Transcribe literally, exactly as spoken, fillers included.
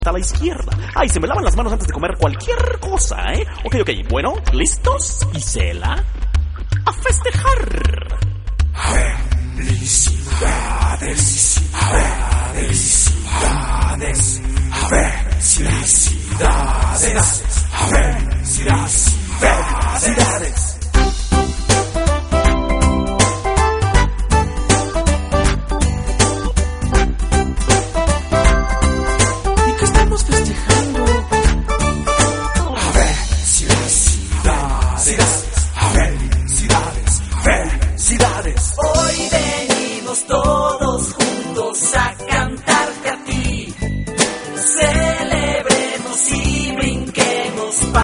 a la izquierda. Ay, se me lavan las manos antes de comer cualquier cosa, ¿eh? Ok, ok, bueno, ¿listos? Isela, a festejar. Felicidades.